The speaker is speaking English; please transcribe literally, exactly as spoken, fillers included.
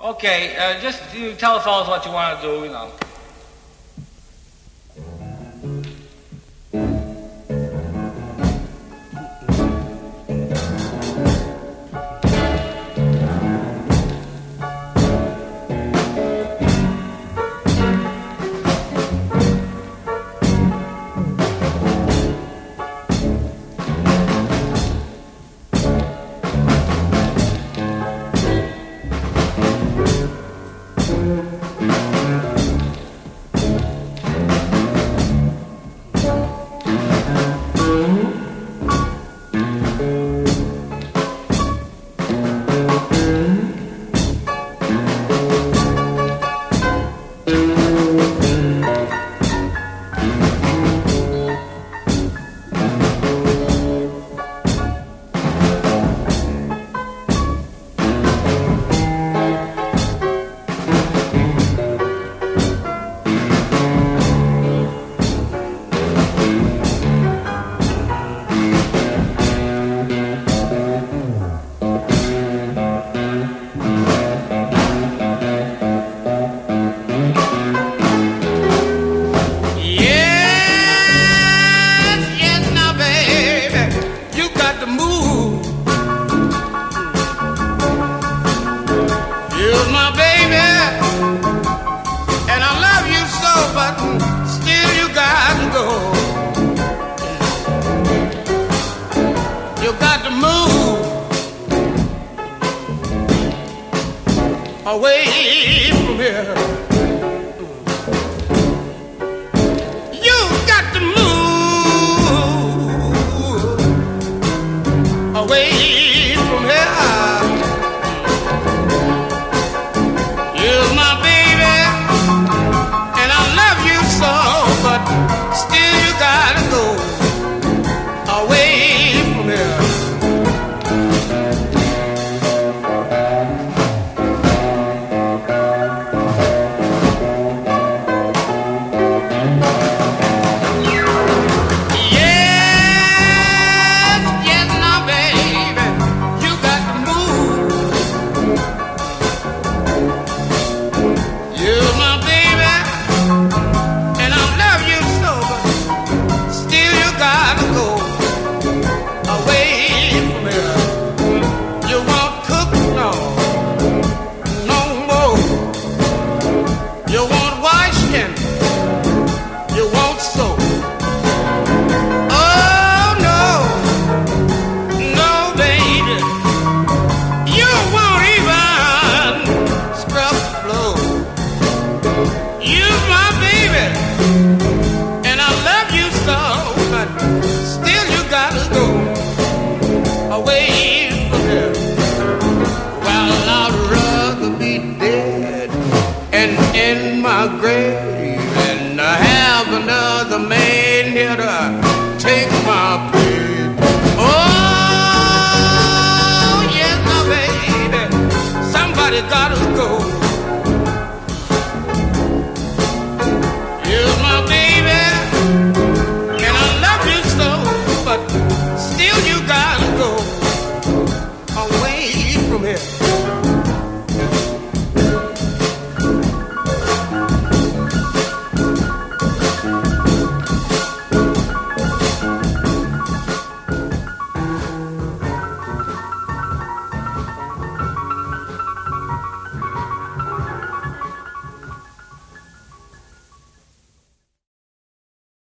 Okay, uh, just you tell the fellas what you want to do, you know. Away from here, you got to move away from here. You're my baby, and I love you so, but still you gotta go away from here. Grave and I have another man here to take my place. Oh, yes, my baby, somebody gotta go.